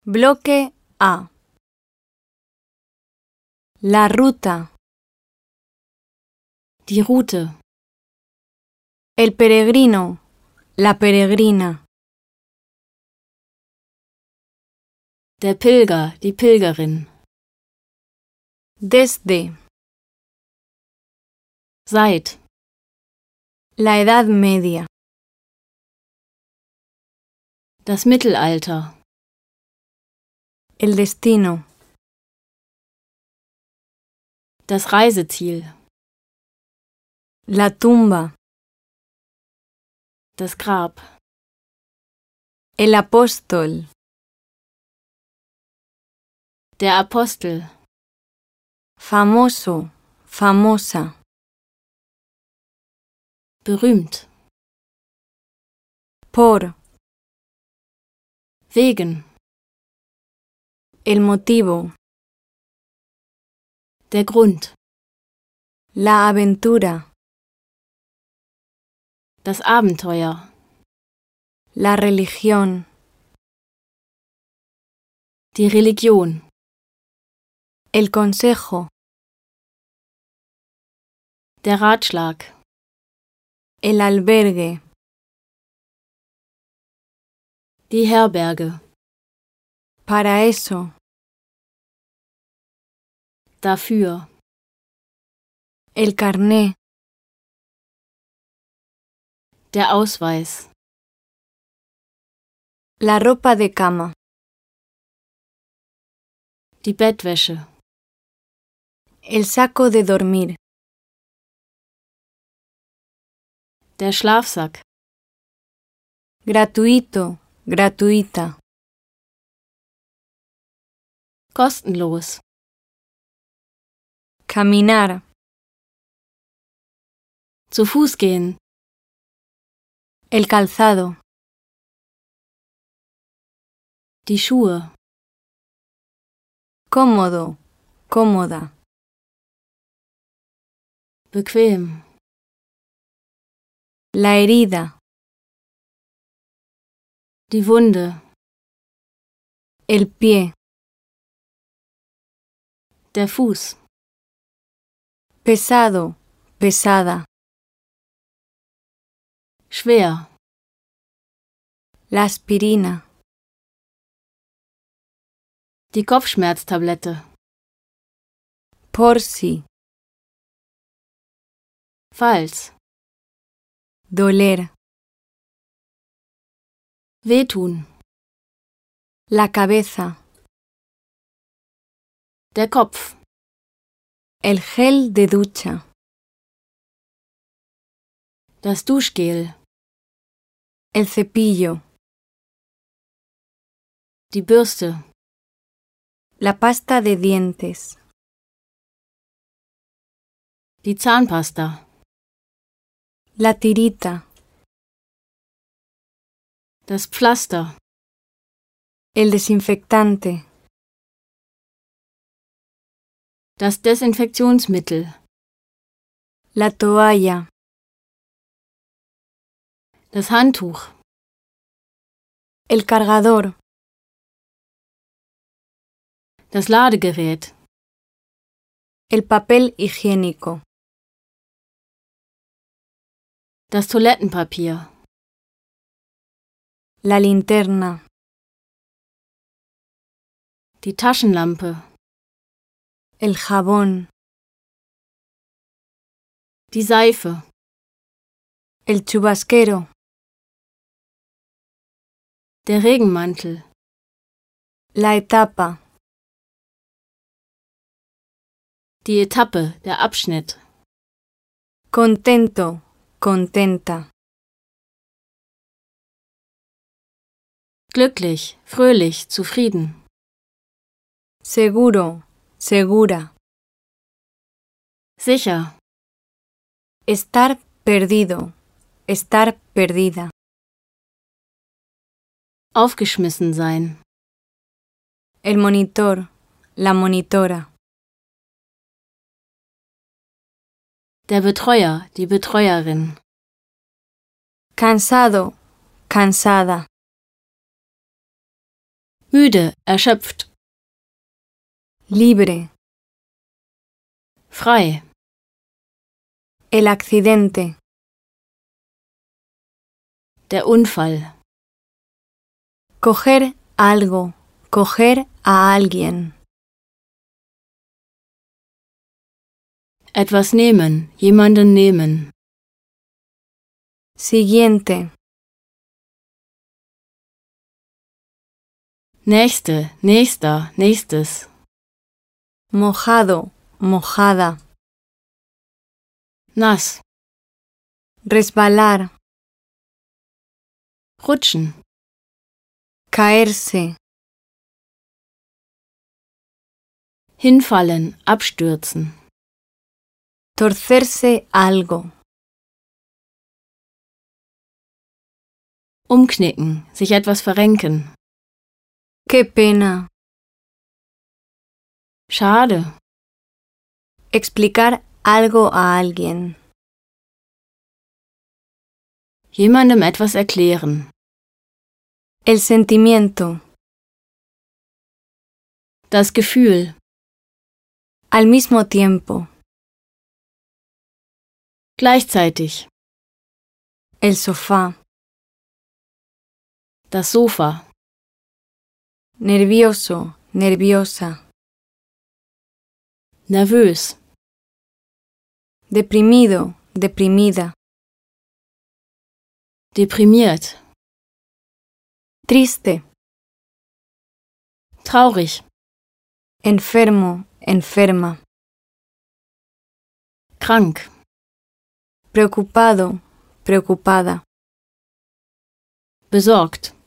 Bloque A. La ruta. Die Route. El peregrino. La peregrina. Der Pilger, die Pilgerin. Desde. Seit. La Edad Media. Das Mittelalter. El destino. Das Reiseziel. La tumba. Das Grab. El apóstol. Der Apostel. Famoso. Famosa. Berühmt. Por. Wegen. El motivo. Der Grund. La aventura. Das Abenteuer. La religión. Die Religion. El consejo. Der Ratschlag. El albergue. Die Herberge. Para eso. Dafür. El carné. Der Ausweis. La ropa de cama. Die Bettwäsche. El saco de dormir. Der Schlafsack. Gratuito. Gratuita. Kostenlos. Caminar. Zu Fuß gehen. El calzado. Die Schuhe. Cómodo. Cómoda. Bequem. La herida. Die Wunde. El pie. Der Fuß. Pesado. Pesada. Schwer. La aspirina. Die Kopfschmerztablette. Por si. Falls. Doler. Wehtun. La cabeza. Der Kopf. El gel de ducha. Das Duschgel. El cepillo. Die Bürste. La pasta de dientes. Die Zahnpasta. La tirita. Das Pflaster. El desinfectante. Das Desinfektionsmittel. La toalla. Das Handtuch. El cargador. Das Ladegerät. El papel higiénico. Das Toilettenpapier. La linterna. Die Taschenlampe. El jabón. Die Seife. El chubasquero. Der Regenmantel. La etapa. Die Etappe, der Abschnitt. Contento. Contenta. Glücklich, fröhlich, zufrieden. Seguro. Segura. Sicher. Estar perdido. Estar perdida. Aufgeschmissen sein. El monitor. La monitora. Der Betreuer, die Betreuerin. Cansado. Cansada. Müde, erschöpft. Libre. Frei. El accidente. Der Unfall. Coger algo. Coger a alguien. Etwas nehmen, jemanden nehmen. Siguiente. Nächste, nächster, nächstes. Mojado. Mojada. Nass. Resbalar. Rutschen. Caerse. Hinfallen, abstürzen. Torcerse algo. Umknicken, sich etwas verrenken. Qué pena. Schade. Explicar algo a alguien. Jemandem etwas erklären. El sentimiento. Das Gefühl. Al mismo tiempo. Gleichzeitig. El sofá. Das Sofa. Nervioso. Nerviosa. Nervös. Deprimido. Deprimida. Deprimiert. Triste. Traurig. Enfermo. Enferma. Krank. Preocupado. Preocupada. Besorgt.